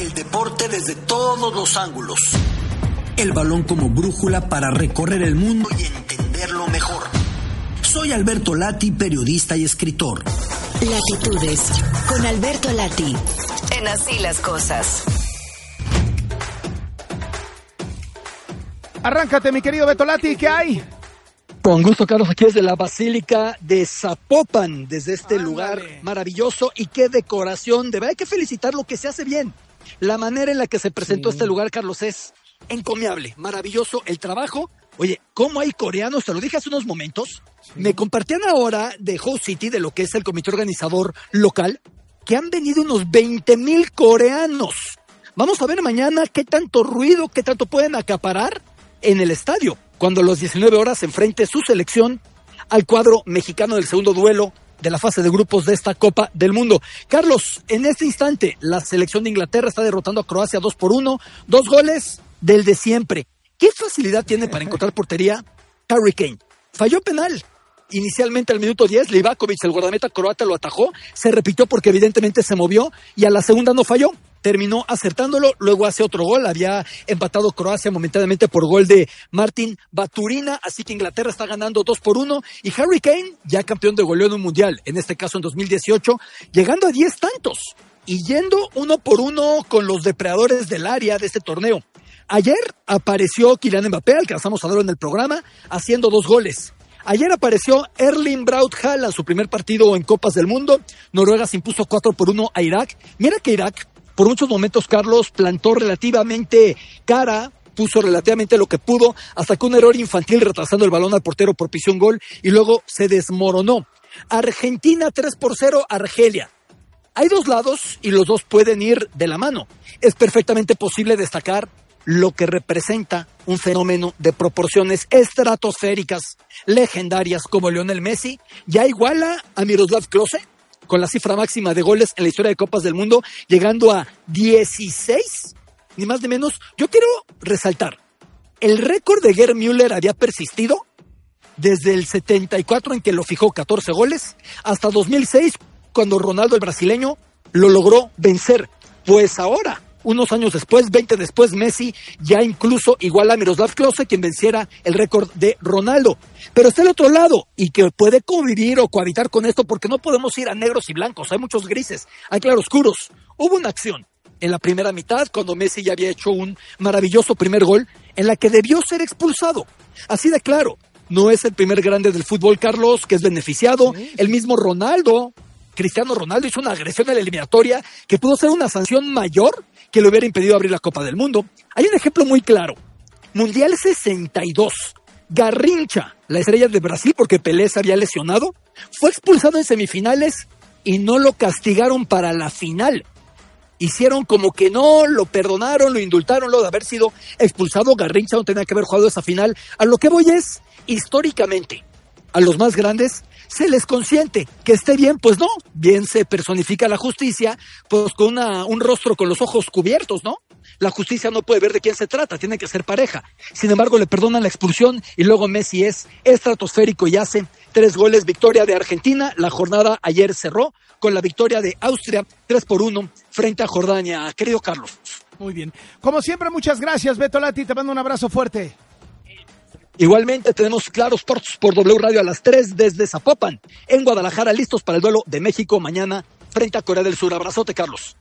El deporte desde todos los ángulos. El balón como brújula para recorrer el mundo y entenderlo mejor. Soy Alberto Lati, periodista y escritor. Latitudes, con Alberto Lati, en Así las Cosas. Arráncate, mi querido Beto Lati, ¿qué hay? Con gusto, Carlos, aquí desde la Basílica de Zapopan, desde este lugar maravilloso. Y qué decoración, de verdad hay que felicitar lo que se hace bien. La manera en la que se presentó este lugar, Carlos, es encomiable, maravilloso el trabajo. Oye, ¿cómo hay coreanos? Te lo dije hace unos momentos. Me compartían ahora de Host City, de lo que es el comité organizador local, que han venido unos 20,000 coreanos. Vamos a ver mañana qué tanto ruido, qué tanto pueden acaparar en el estadio, cuando a las 19 horas se enfrente su selección al cuadro mexicano del segundo duelo de la fase de grupos de esta Copa del Mundo. Carlos, en este instante, la selección de Inglaterra está derrotando a Croacia 2-1, 2 goles del de siempre. ¿Qué facilidad tiene para encontrar portería Harry Kane? Falló penal. Inicialmente al minuto 10, Livakovic, el guardameta croata, lo atajó, se repitió porque evidentemente se movió y a la segunda no falló. Terminó acertándolo, luego hace otro gol, había empatado Croacia momentáneamente por gol de Martin Baturina, así que Inglaterra está ganando 2-1, y Harry Kane, ya campeón de goleo en un mundial, en este caso en 2018, llegando a 10 tantos, y yendo 1-1 con los depredadores del área de este torneo. Ayer apareció Kylian Mbappé, alcanzamos a verlo en el programa, haciendo 2 goles. Ayer apareció Erling Braut Haaland, su primer partido en Copas del Mundo. Noruega se impuso 4-1 a Irak. Mira que Irak, por muchos momentos, Carlos, plantó relativamente cara, puso relativamente lo que pudo, hasta que un error infantil retrasando el balón al portero propició un gol y luego se desmoronó. Argentina 3-0 Argelia. Hay 2 lados y los dos pueden ir de la mano. Es perfectamente posible destacar lo que representa un fenómeno de proporciones estratosféricas, legendarias, como Lionel Messi. Ya iguala a Miroslav Klose con la cifra máxima de goles en la historia de Copas del Mundo, llegando a 16, ni más ni menos. Yo quiero resaltar, el récord de Gerd Müller había persistido desde el 74, en que lo fijó 14 goles, hasta 2006, cuando Ronaldo, el brasileño, lo logró vencer. Pues ahora, unos años después, 20 después, Messi ya incluso iguala a Miroslav Klose, quien venciera el récord de Ronaldo. Pero está el otro lado, y que puede convivir o cohabitar con esto, porque no podemos ir a negros y blancos, hay muchos grises, hay claroscuros. Hubo una acción en la primera mitad, cuando Messi ya había hecho un maravilloso primer gol, en la que debió ser expulsado. Así de claro, no es el primer grande del fútbol, Carlos, que es beneficiado. El mismo Cristiano Ronaldo, hizo una agresión en la eliminatoria que pudo ser una sanción mayor que le hubiera impedido abrir la Copa del Mundo. Hay un ejemplo muy claro. Mundial 62. Garrincha, la estrella de Brasil, porque Pelé se había lesionado, fue expulsado en semifinales y no lo castigaron para la final. Hicieron como que no, lo perdonaron, lo indultaron, lo de haber sido expulsado. Garrincha no tenía que haber jugado esa final. A lo que voy es, históricamente, a los más grandes se les consiente. Que esté bien, pues no. Bien se personifica la justicia, pues con un rostro con los ojos cubiertos, ¿no? La justicia no puede ver de quién se trata, tiene que ser pareja. Sin embargo, le perdonan la expulsión y luego Messi es estratosférico y hace 3 goles. Victoria de Argentina. La jornada ayer cerró con la victoria de Austria 3-1 frente a Jordania. Querido Carlos. Muy bien. Como siempre, muchas gracias, Beto Lati. Te mando un abrazo fuerte. Igualmente tenemos Claro Sports por W Radio a las 3 desde Zapopan, en Guadalajara, listos para el duelo de México mañana frente a Corea del Sur. Abrazote, Carlos.